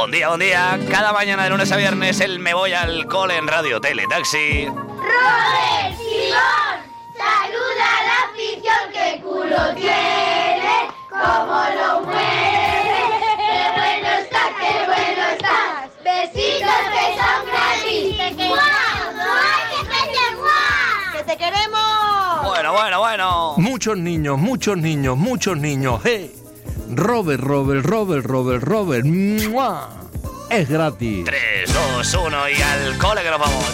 Buen día. Cada mañana de lunes a viernes el Me Voy al Cole en Radio Tele Taxi. Robert Simón, saluda a la afición, que culo tiene, cómo lo mueve. Qué bueno estás. Besitos que son gratis. ¡Guau! ¡Que te queremos! Bueno. Muchos niños. Robert. ¡Mua! Es gratis. 3, 2, 1 y al cole que nos vamos.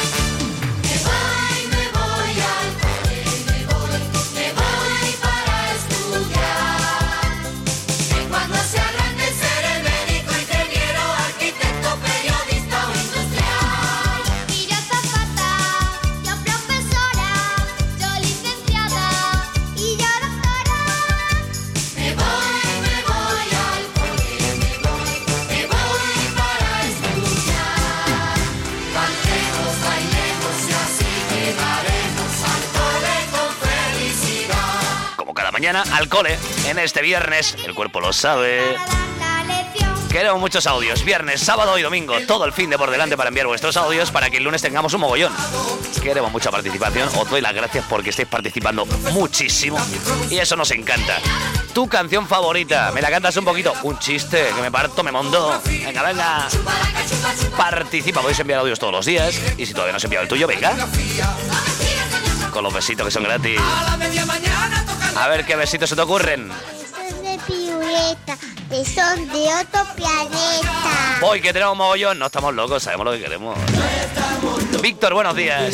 Mañana al cole, en este viernes, el cuerpo lo sabe. Queremos muchos audios, viernes, sábado y domingo, todo el fin de por delante para enviar vuestros audios para que el lunes tengamos un mogollón. Queremos mucha participación, os doy las gracias porque estáis participando muchísimo y eso nos encanta. Tu canción favorita, me la cantas un poquito, un chiste, que me parto, me monto. Venga. Participa, podéis enviar audios todos los días y si todavía no has enviado el tuyo, venga. Con los besitos que son gratis. A ver qué besitos se te ocurren. Son de piruleta, que son de otro planeta. Hoy que tenemos mogollón, no estamos locos, sabemos lo que queremos. Víctor, buenos días.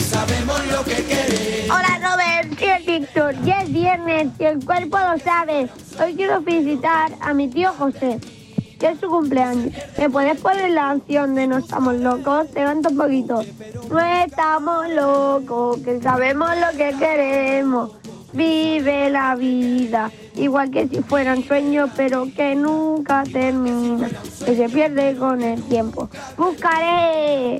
Hola Robert, soy el Víctor. Ya es viernes y el cuerpo lo sabe. Hoy quiero felicitar a mi tío José, que es su cumpleaños. ¿Me puedes poner la canción de No estamos locos? Te canto un poquito. No estamos locos, que sabemos lo que queremos. Vive la vida, igual que si fueran sueños, pero que nunca termina, que se pierde con el tiempo. Buscaré,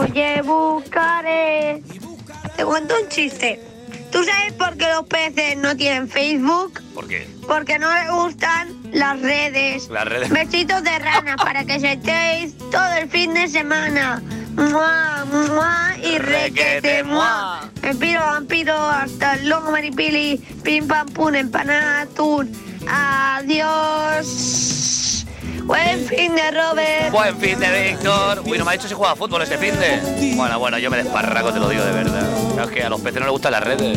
buscaré. Te cuento un chiste. ¿Tú sabes por qué los peces no tienen Facebook? ¿Por qué? Porque no les gustan las redes. Besitos de rana para que se estéis todo el fin de semana. ¡Mua, mua! Y requete, ¡mua! Me piro, vampiro, hasta luego, maripili. Pim, pam, pum, empanada, atún. Adiós. Buen fin de Robert. Buen fin de Víctor. Uy, no me ha dicho si juega fútbol este fin de. Bueno, yo me desparraco, te lo digo de verdad. Es que a los peces no les gustan las redes.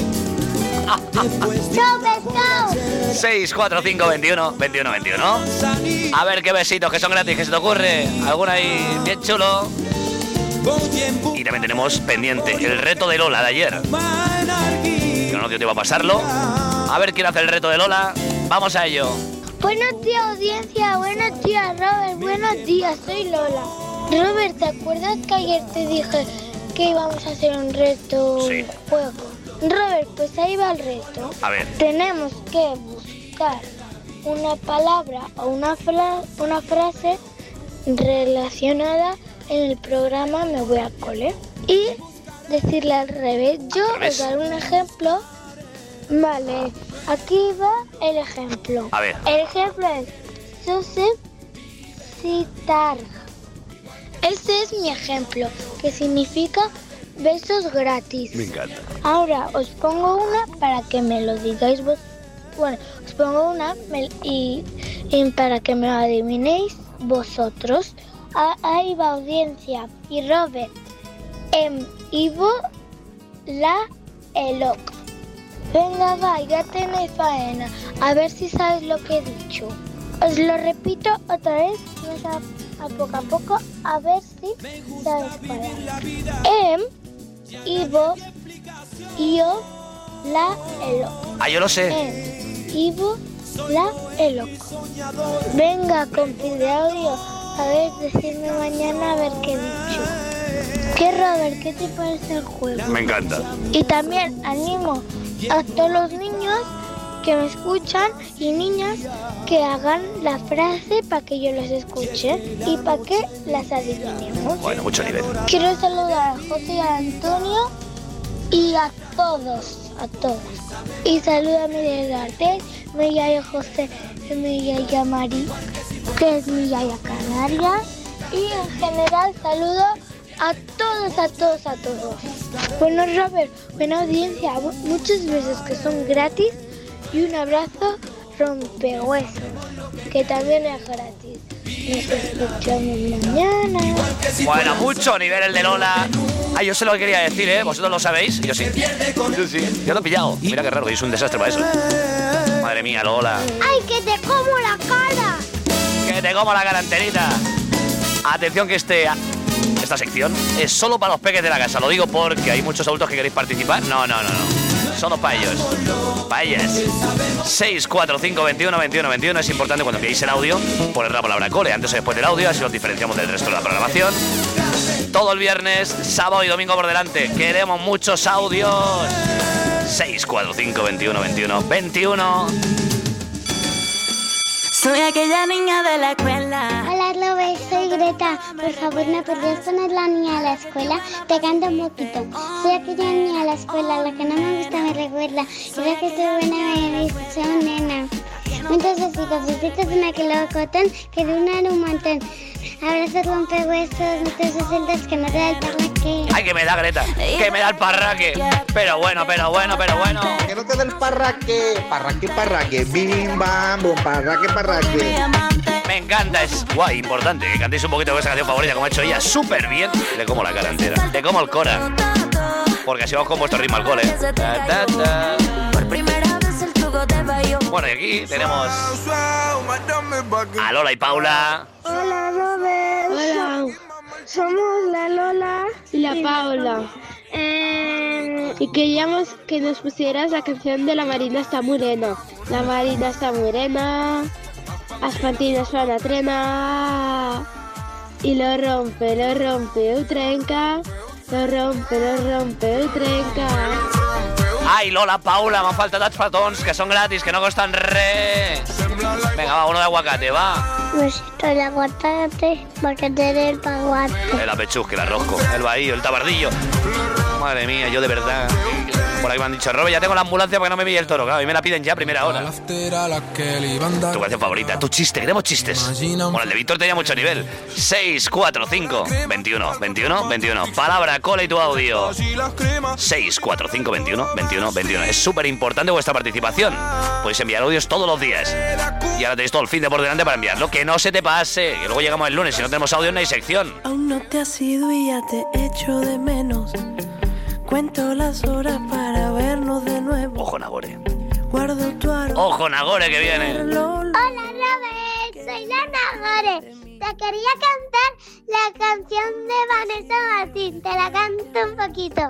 6, 4, 5, 21. A ver qué besitos que son gratis, que se te ocurre. ¿Alguna ahí bien chulo? Y también tenemos pendiente el reto de Lola de ayer. Que no dio tiempo a pasarlo. A ver quién hace el reto de Lola. Vamos a ello. Buenos días, audiencia. Buenos días, Robert. Buenos días, soy Lola. Robert, ¿te acuerdas que ayer te dije que íbamos a hacer un reto, sí, un juego? Robert, pues ahí va el reto. A ver. Tenemos que buscar una palabra o una frase relacionada en el programa Me Voy al Cole y decirle al revés. Yo os daré un ejemplo. Vale, aquí va el ejemplo. A ver. El ejemplo es Joseph Citar. Ese es mi ejemplo, que significa besos gratis. Me encanta. Ahora os pongo una para que me lo digáis vos. Bueno, os pongo una y para que me lo adivinéis vosotros. Ahí va, audiencia. Y Robert, Ivo, la Eloc. Venga, va, ya tenéis faena. A ver si sabéis lo que he dicho. Os lo repito otra vez, a poco, a ver si sabéis palabras. Ivo, Io, la Eloc. Ah, yo lo sé. Ivo, la Eloc. Venga, compi de audio. A ver, decidme mañana a ver qué he dicho. ¿Qué, Robert? ¿Qué te parece el juego? Me encanta. Y también animo a todos los niños que me escuchan y niñas que hagan la frase para que yo los escuche y para que las adivinemos. Bueno, mucho nivel. Quiero saludar a José y a Antonio y a todos. Y salúdame desde Artes, mi yaya José, mi yaya Mari, que es mi yaya Canarias, y en general saludo a todos. Bueno, Robert, buena audiencia, muchos besos que son gratis y un abrazo rompehuesos, que también es gratis. Nos escuchamos mañana. Bueno, mucho nivel el de Lola. Yo se lo quería decir, ¿eh? Vosotros lo sabéis. Yo sí. Yo lo he pillado. Mira qué raro, y es un desastre para eso. Madre mía, Lola. ¡Ay, que te como la cara! Que te como la cara enterita. Atención que esta sección es solo para los peques de la casa. Lo digo porque hay muchos adultos que queréis participar. No. Solo para ellos. Para ellas. 645 21 21 21. Es importante cuando enviéis el audio poner la palabra cole antes o después del audio, así los diferenciamos del resto de la programación. Todo el viernes, sábado y domingo por delante. Queremos muchos audios. 645 21 21 21. Soy aquella niña de la escuela. Hola, Robert, soy Greta. Por favor, ¿me podrías poner la niña de la escuela? Te canto un poquito. Soy aquella niña de la escuela, la que no me gusta me recuerda. Y la que soy buena me dice, nena. Muchos besitos en aquel locotón que de una en un montón. Abrazos rompehuesos, muchos besitos que no te da el parraque. Ay, que me da Greta, que me da el parraque. Pero bueno. Que no te da el parraque. Parraque, bim bam, bum, parraque. Me encanta, es guay, importante que cantéis un poquito de esa canción favorita como ha hecho ella, súper bien. Le como la cara entera, le como el cora. Porque así vamos con vuestro ritmo al cole. Bueno, y aquí tenemos a Lola y Paula. Hola, Robert. Hola. Somos la Lola Y la Paula. y queríamos que nos pusieras la canción de La Marina está morena. La Marina está morena, las pantinas van a trenar. Y lo rompe, utrenca. Lo rompe, utrenca. Ay, Lola, Paula, me han faltado los fatons que son gratis, que no costan re. Venga, va, uno de aguacate, va. Besito de aguacate, porque tener el paguate. El apechusque, el arrosco, el bahío, el tabardillo. Madre mía, yo de verdad. Por ahí me han dicho, Robert, ya tengo la ambulancia porque no me pille el toro. Claro, y me la piden ya a primera hora. Tu canción favorita, tu chiste, queremos chistes. Bueno, el de Víctor tenía mucho nivel. 645 21 21 21. Palabra, cola y tu audio. 645 21 21 21. Es súper importante vuestra participación. Podéis enviar audios todos los días. Y ahora tenéis todo el fin de por delante para enviarlo. Que no se te pase. Que luego llegamos el lunes. Si no tenemos audio, no hay sección. Aún no te has ido y ya te echo de menos. Cuento las horas para vernos de nuevo. Ojo, Nagore. Guardo tu aroma. Ojo, Nagore, que viene. Hola, Robert, soy la Nagore. Te quería cantar la canción de Vanessa Martín. Te la canto un poquito.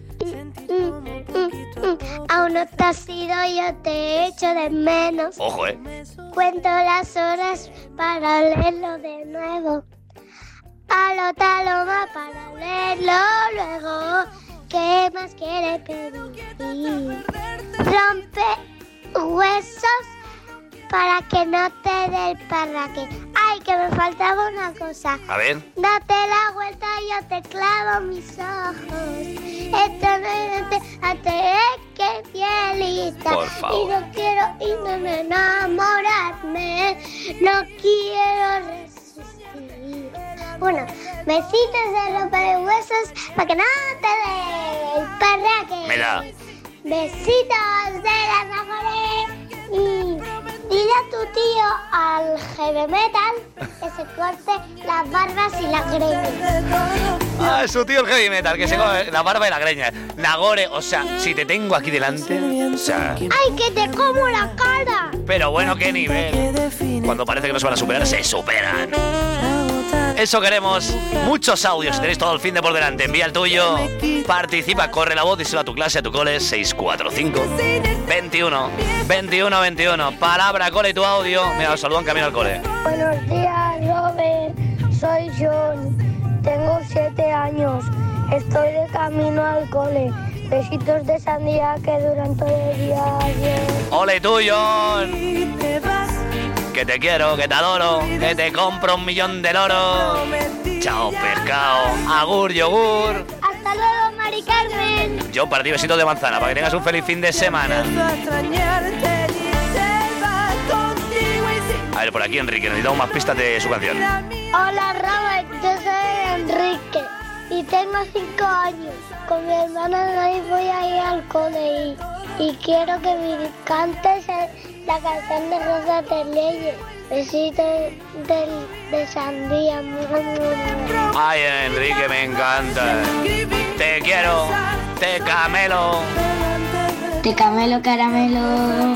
Aún no te has ido, yo te echo de menos. Ojo, Cuento las horas para leerlo de nuevo. Palo, taloma para leerlo luego. ¿Qué más quiere pedir? Rompe huesos para que no te dé el parraque. Ay, que me faltaba una cosa. A ver. Date la vuelta y yo te clavo mis ojos. Esto no es que fielita. Por favor. Y no quiero enamorarme. No quiero resistir. Bueno, besitos de rompehuesos para que no te dé el parraque. Me da. Besitos de la Nagore. Y dile a tu tío al heavy metal que se corte las barbas y las greñas. Su tío el heavy metal, que se come la barba y la greña. Nagore, o sea, si te tengo aquí delante, o sea... ¡Ay, que te como la cara! Pero bueno, qué nivel. Cuando parece que no se van a superar, se superan. Eso queremos. Muchos audios. Tenéis todo el fin de por delante. Envía el tuyo. Participa, corre la voz, díselo a tu clase, a tu cole. 645 21 21 21. Palabra, cole y tu audio. Mira, os saludo en camino al cole. Buenos días, Robert. Soy John. Tengo 7 años. Estoy de camino al cole. Besitos de sandía que duran todo el día. ¡Ole tuyo! Que te quiero, que te adoro, que te compro 1.000.000 de loro. Chao, pescado. Agur, yogur. Hasta luego, Mari Carmen. Yo para ti besitos de manzana, para que tengas un feliz fin de semana. A ver, por aquí Enrique, necesitamos más pistas de su canción. Hola, Robert, y tengo 5 años. Con mi hermana hoy voy a ir al cole y quiero que me cantes la canción de Rosa de Leyes. Besitos de sandía. Ay, Enrique, me encanta. Te quiero, te camelo. Te camelo, caramelo.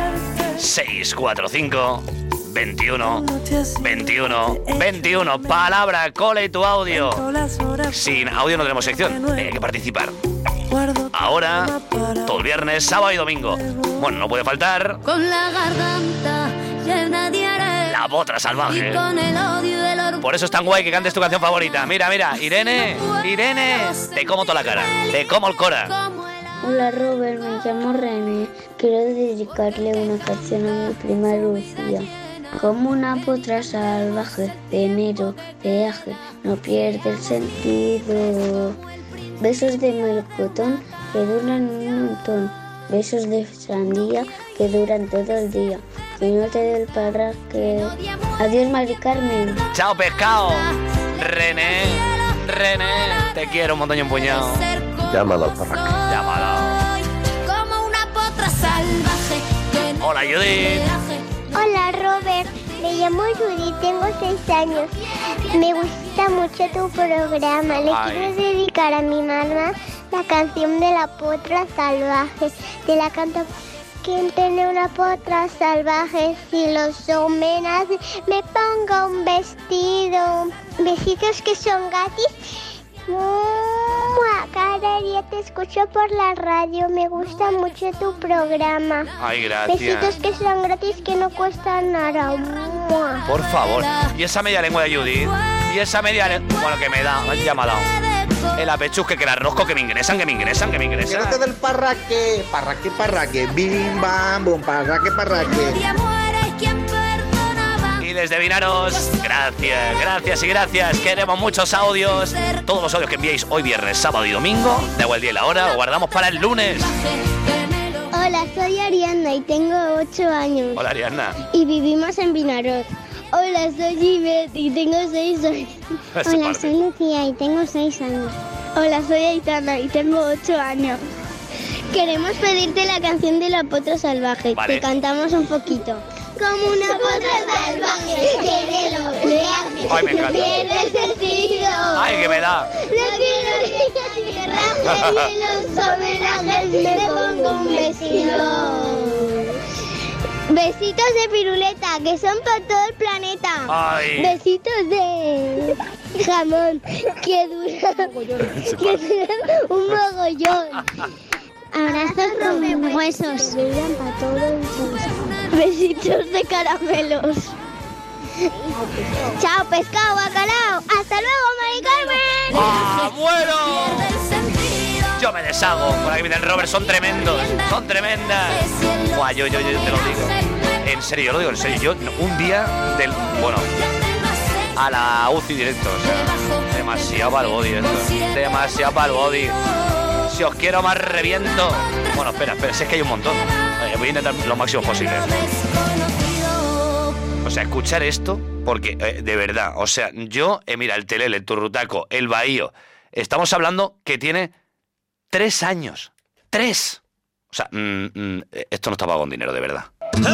645 21 21 21. Palabra, cole y tu audio. Sin audio no tenemos sección. Hay que participar. Ahora, todo el viernes, sábado y domingo. Bueno, no puede faltar. Con la garganta llena de arena. La potra salvaje. Y con el odio del orgullo. Por eso es tan guay que cantes tu canción favorita. Mira, mira, Irene, te como toda la cara. Te como el cora. Hola Robert, me llamo René. Quiero dedicarle una canción a mi prima Lucía. Como una potra salvaje, de enero, viaje, no pierde el sentido. Besos de melocotón que duran un montón. Besos de sandía que duran todo el día. Que no te dé el parraque. Adiós, Mari Carmen. Chao, pescado. René, te quiero un montón y un puñado. Llámalo al parraque. Llámalo. Como una potra salvaje. Hola, Judith. Hola Robert, me llamo Judy, tengo 6 años. Me gusta mucho tu programa. Le quiero dedicar a mi mamá la canción de la potra salvaje. Te la canto. ¿Quién tiene una potra salvaje? Si los homenas me pongo un vestido. Besitos que son gratis. Cada día te escucho por la radio. Me gusta mucho tu programa. Ay, gracias. Besitos que son gratis, que no cuestan nada. Por favor. Y esa media lengua de Judith. Y esa media lengua. Bueno, que me da. Ya me ha dado. El apechusque, que el arrozco, que me ingresan. Que no te del parraque. Bim, bam, bum, parraque. Y desde Vinaros, gracias. Queremos muchos audios. Todos los audios que enviéis hoy viernes, sábado y domingo. Da igual el día y la hora, lo guardamos para el lunes. Hola, soy Ariadna y tengo 8 años. Hola, Ariadna. Y vivimos en Vinaroz. Hola, soy Ivette y tengo 6 años. Hola, soy Lucía y tengo 6 años. Hola, soy Aitana y tengo 8 años. Queremos pedirte la canción de la potra salvaje. Vale. Te cantamos un poquito. Como una potra salvaje que de los viajes. Ay, me encanta. Pierde el sentido. Ay, que me da. No quiero tierra y los homenajes me pongo un vestido. Besitos de piruleta que son para todo el planeta. Ay. Besitos de jamón que dura un mogollón. Abrazos con huesos. Besitos de caramelos. Chao, pescado, bacalao. Hasta luego, Mari Carmen. ¡Ah, bueno! Yo me deshago. Por aquí viene el Robert, son tremendas. Buah, yo te lo digo. En serio, yo lo digo en serio. Yo un día del... Bueno, a la UCI directo. O sea, demasiado para el body esto. Si os quiero más reviento. Bueno, espera, si es que hay un montón. Voy a intentar lo máximo posible. O sea, escuchar esto, porque de verdad, o sea, yo, mira, el Telele, el Turrutaco, el Bahío, estamos hablando que tiene 3 años. 3. O sea, esto no está pago con dinero, de verdad.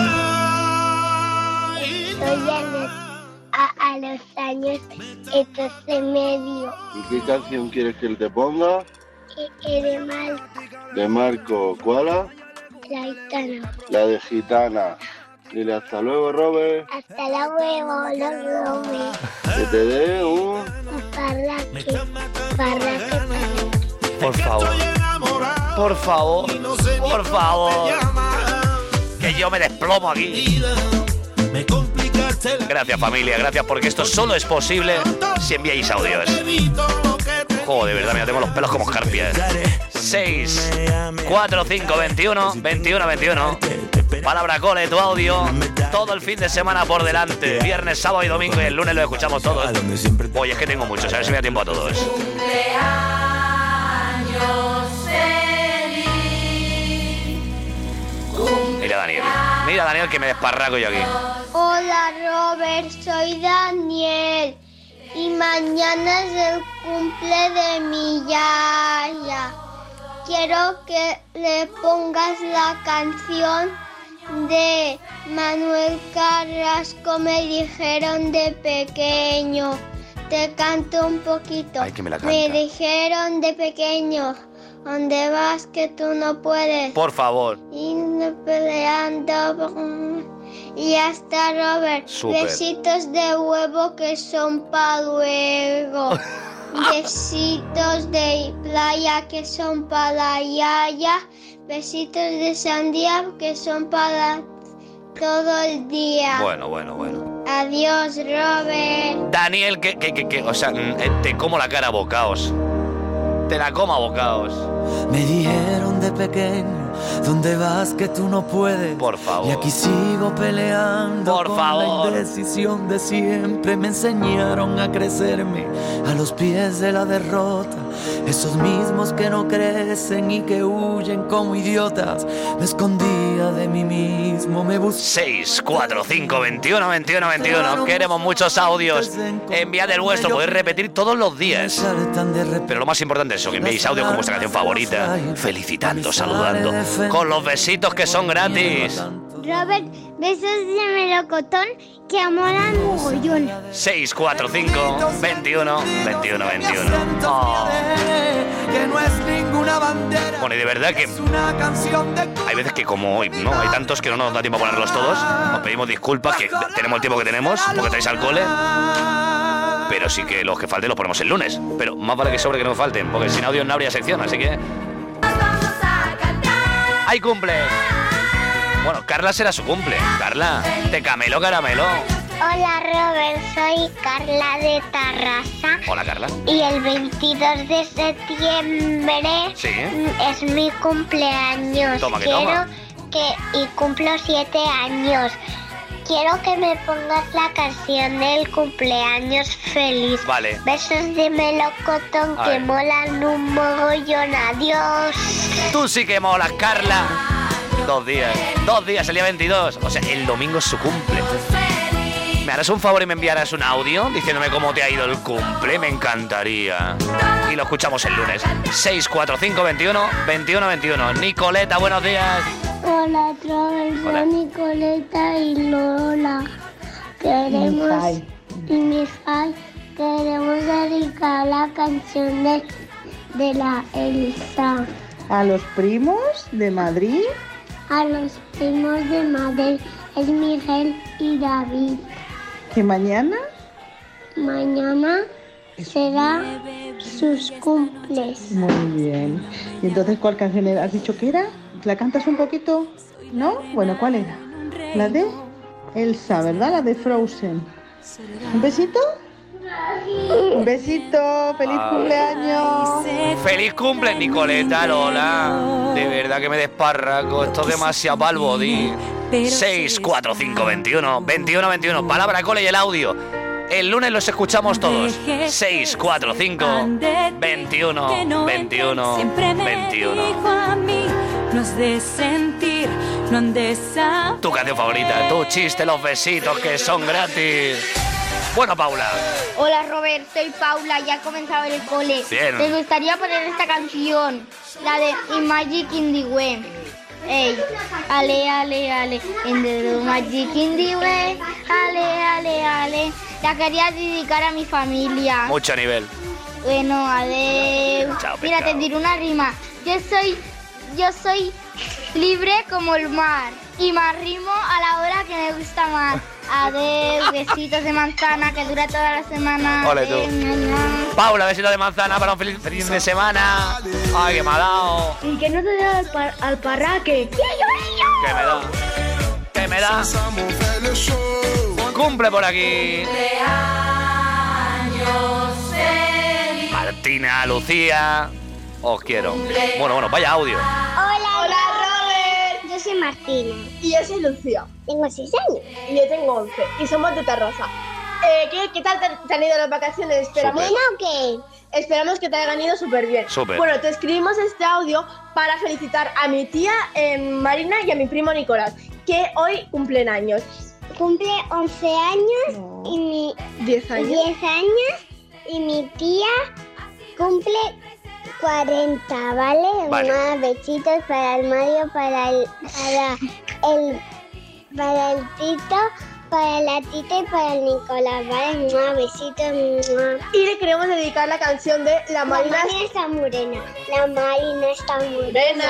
A los años, esto es medio. ¿Y qué canción quieres que te ponga? De Marco. ¿De Marco? ¿Cuál? La gitana. La de Gitana. Dile hasta luego, Robert. Hasta luego, Robert. Que te dé un... Parraque. Por favor. Que yo me desplomo aquí. Gracias, familia, gracias, porque esto solo es posible si enviáis audios. Joder, de verdad, mira, tengo los pelos como escarpias. 6, 4, 5, 21, 21, 21. Palabra cole, tu audio. Todo el fin de semana por delante. Viernes, sábado y domingo, y el lunes lo escuchamos todos. Oye, es que tengo muchos, a ver si me da tiempo a todos. Mira, Daniel, que me desparraco yo aquí. Hola, Robert, soy Daniel. y mañana es el cumple de mi yaya. Quiero que le pongas la canción de Manuel Carrasco, me dijeron de pequeño. Te canto un poquito. Ay, que me la canta. Me dijeron de pequeño, ¿dónde vas que tú no puedes? Por favor. Y no peleando. Y hasta Robert. Súper. Besitos de huevo que son pa' luego. Besitos de playa que son para la yaya. Besitos de sandía que son para todo el día. Bueno. Adiós, Robert. Daniel, o sea, te como la cara a bocaos. Te la como a bocaos. Me dijeron de pequeño, ¿dónde vas que tú no puedes? Por favor. Y aquí sigo peleando por con favor. la indecisión de siempre. Me enseñaron a crecerme a los pies de la derrota. Esos mismos que no crecen y que huyen como idiotas. Me escondía de mí mismo, me busqué. 6, 4, 5, 21, 21, 21. Queremos muchos audios. Enviad el vuestro, podéis repetir todos los días. Pero lo más importante es eso, que enviéis audio con vuestra canción favorita, felicitando, saludando, con los besitos que son gratis. Robert, besos de melocotón que molan mogollón. 6, 4, 5, 21, 21, 21. Oh. Que no es ninguna bandera. Bueno, y de verdad que hay veces que como hoy, ¿no? Hay tantos que no nos da tiempo a ponerlos todos. Os pedimos disculpas, que tenemos el tiempo que tenemos, porque estáis al cole. Pero sí que los que falten los ponemos el lunes. Pero más vale que sobre que no falten, porque sin audio no habría sección, así que... ¡Hay cumple! Bueno, Carla será su cumple. Carla, de Camelo Caramelo. Hola, Robert, soy Carla de Tarrasa. Hola, Carla. Y el 22 de septiembre Sí. es mi cumpleaños. Toma, que toma. Y cumplo 7 años. Quiero que me pongas la canción del cumpleaños feliz. Vale. Besos de melocotón que molan un mogollón. Adiós. Tú sí que molas, Carla. 2 días, el día 22. O sea, el domingo es su cumple. ¿Me harás un favor y me enviarás un audio diciéndome cómo te ha ido el cumple? Me encantaría. Y lo escuchamos el lunes. 6, 4, 5, 21, 21, 21. Nicoleta, buenos días. Hola, Robert, soy Nicoleta y Lola. Queremos dedicar la canción de la Elsa. ¿A los primos de Madrid? A los primos de Madrid es Miguel y David. ¿Que mañana? Mañana será sus cumples. Muy bien. ¿Y entonces cuál canción has dicho que era? ¿La cantas un poquito? ¿No? Bueno, ¿cuál era? La de Elsa, ¿verdad? La de Frozen. ¿Un besito? Un besito, feliz cumpleaños. Feliz cumple, Nicoleta, Lola. De verdad que me desparraco. Esto es demasiado pa'l body. 6, 4, 5, 21, 21, 21. Palabra cole y el audio. El lunes los escuchamos todos. 6, 4, 5, 21, 21, 21. No has de sentir, no han de saber. Tu canción favorita, tu chiste, los besitos que son gratis. Bueno, Paula. Hola, Robert, soy Paula, ya he comenzado el cole. Bien. Me gustaría poner esta canción, la de Magic in the Way. Ey, ale, ale, ale, in the Magic in the Way, ale, ale, ale. La quería dedicar a mi familia. Mucho nivel. Bueno, adeu. Chao, mira, pescado. te diré una rima. Yo soy libre como el mar y me arrimo a la hora que me gusta más. Adeu, besitos de manzana que dura toda la semana. Ole tú. Adeu, Paula, besitos de manzana para un feliz fin de semana. Ay, que me ha dado. ¿Y que no te da al parraque? Que me da. Que me da. Cumple por aquí. Martina, Lucía. Os quiero. Bueno, vaya audio. Hola, Robert. Yo soy Martina. Y yo soy Lucía. Tengo 6 años. Y yo tengo 11. Y somos de Tarrasa. ¿Qué tal te han ido las vacaciones? Esperamos que te hayan ido súper bien. Súper. Bueno, te escribimos este audio para felicitar a mi tía Marina y a mi primo Nicolás, que hoy cumplen años. cumple 11 años y mi... 10 años. 10 años y mi tía cumple 40, ¿vale? Vale. Besitos para el Mario, para el Tito, para la Tita y para el Nicolás, ¿vale? Besitos. Y le queremos dedicar la canción de La Marina está morena. La Marina está morena.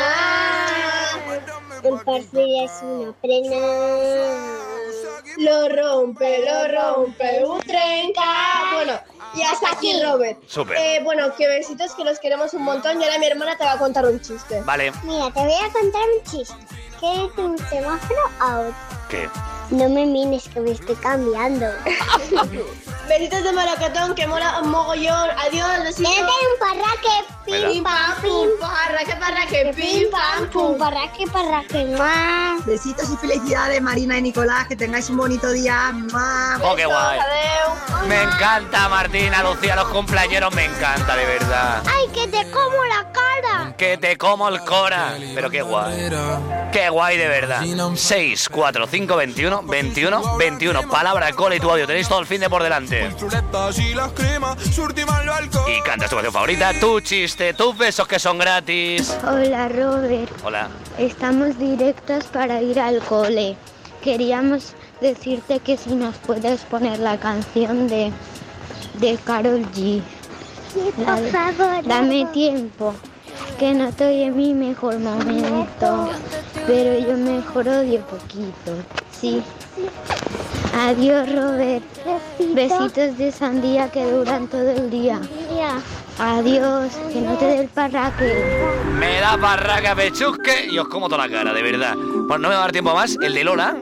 El perfil es una prena. Lo rompe, un trenca. Bueno, y hasta aquí, Robert. Súper. Bueno, que besitos, que los queremos un montón. Y ahora mi hermana te va a contar un chiste. Vale. Mira, te voy a contar un chiste. ¿Qué es un semáforo a otro? ¿Qué? No me mires que me estoy cambiando. Besitos de melocotón, que mola un mogollón. Adiós, besitos. Métete un parraque, pim, pam, pum. Parraque, pim, pam, pum. Parraque, más. Besitos y felicidades, Marina y Nicolás, que tengáis un bonito día. ¡Oh, qué guay! Me encanta, Martina, Lucía, los cumpleañeros, me encanta, de verdad. ¡Ay, que te como la cara! Que te como el cora. Pero qué guay. Qué guay, de verdad. 6, 4, 5, 21, 21, 21. Palabra, cole y tu audio. Tenéis todo el fin de por delante. Y cantas tu canción favorita, tu chiste, tus besos que son gratis. Hola, Robert. Hola. Estamos directos para ir al cole. Queríamos decirte que si nos puedes poner la canción de Karol G. Sí, por favor. Dame tiempo, que no estoy en mi mejor momento, pero yo mejor odio poquito. Sí. Adiós, Robert. Besitos de sandía que duran todo el día. Adiós, que no te dé el parraque. Me da parraca, pechusque y os como toda la cara, de verdad. Bueno, no me va a dar tiempo más. El de Lola.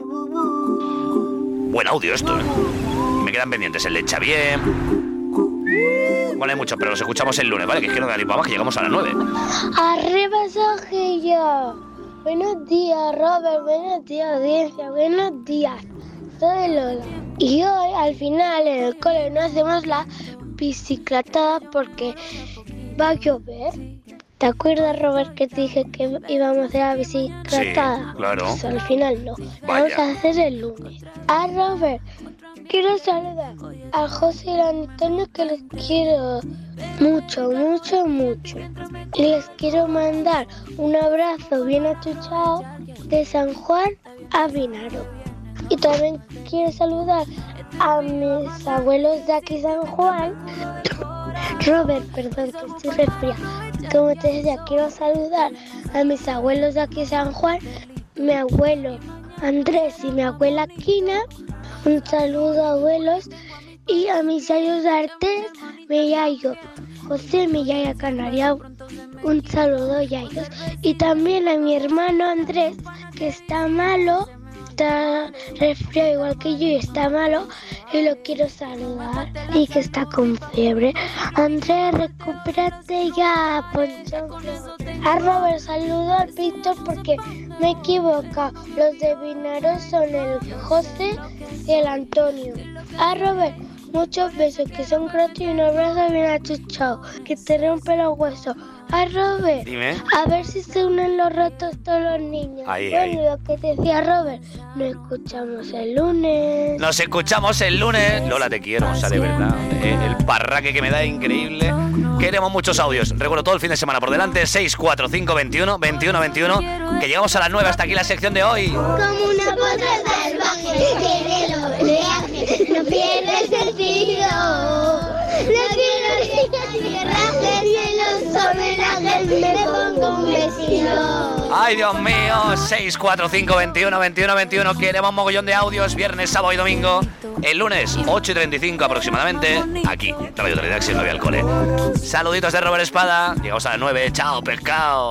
Buen audio esto, ¿eh? Me quedan pendientes el de Xavier. Bueno, hay muchos, pero los escuchamos el lunes, ¿vale? Que es que no da tiempo más, que llegamos a las 9. Arriba, Sojillo. Buenos días, Robert. Buenos días, audiencia. Buenos días. Soy Lola. Y hoy, al final, en el cole no hacemos la bicicletada porque va a llover. ¿Te acuerdas, Robert, que te dije que íbamos a hacer la bicicletada? Sí, claro. Pues al final no. Vamos a hacer el lunes. A Robert, quiero saludar a José y a Antonio, que les quiero mucho, mucho, mucho. Y les quiero mandar un abrazo bien achuchado de San Juan a Vinaro. Y también quiero saludar a mis abuelos de aquí San Juan. Robert, perdón, que estoy resfriada. Como te decía, quiero saludar a mis abuelos de aquí San Juan, mi abuelo Andrés y mi abuela Quina. Un saludo, abuelos. Y a mis yayos de Artés, mi yayo José, mi yaya Canaria. Un saludo, yayos. Y también a mi hermano Andrés, que está malo. Está resfriado igual que yo y está malo y lo quiero saludar y que está con fiebre. Andrés, recupérate ya, Ponchón. A Robert, saludo al Víctor porque me he equivocado. Los de Vinaro son el José y el Antonio. A Robert, muchos besos que son gratis y un abrazo bien achuchado, que te rompe los huesos. A Robert, dime. A ver si se unen los ratos todos los niños. Ahí, bueno, ahí. Lo que decía Robert, nos escuchamos el lunes. Nos escuchamos el lunes. Lola, te quiero, o sea, de verdad. El parraque que me da es increíble. Queremos muchos audios. Recuerdo todo el fin de semana por delante. 6, 4, 5, 21, 21, 21. Que llegamos a las 9. Hasta aquí la sección de hoy. Como una potra salvaje que de los oleajes no pierde sentido. No quiero que tierra y los homenajes me pongo un vestido. Ay, Dios mío. 6, 4, 5, 21, 21, 21. Queremos mogollón de audios. Viernes, sábado y domingo. El lunes, 8:35 aproximadamente. Aquí, Radio Teledax y 9 al cole. Saluditos de Robert Espada. Llegamos a las 9. Chao, pescado.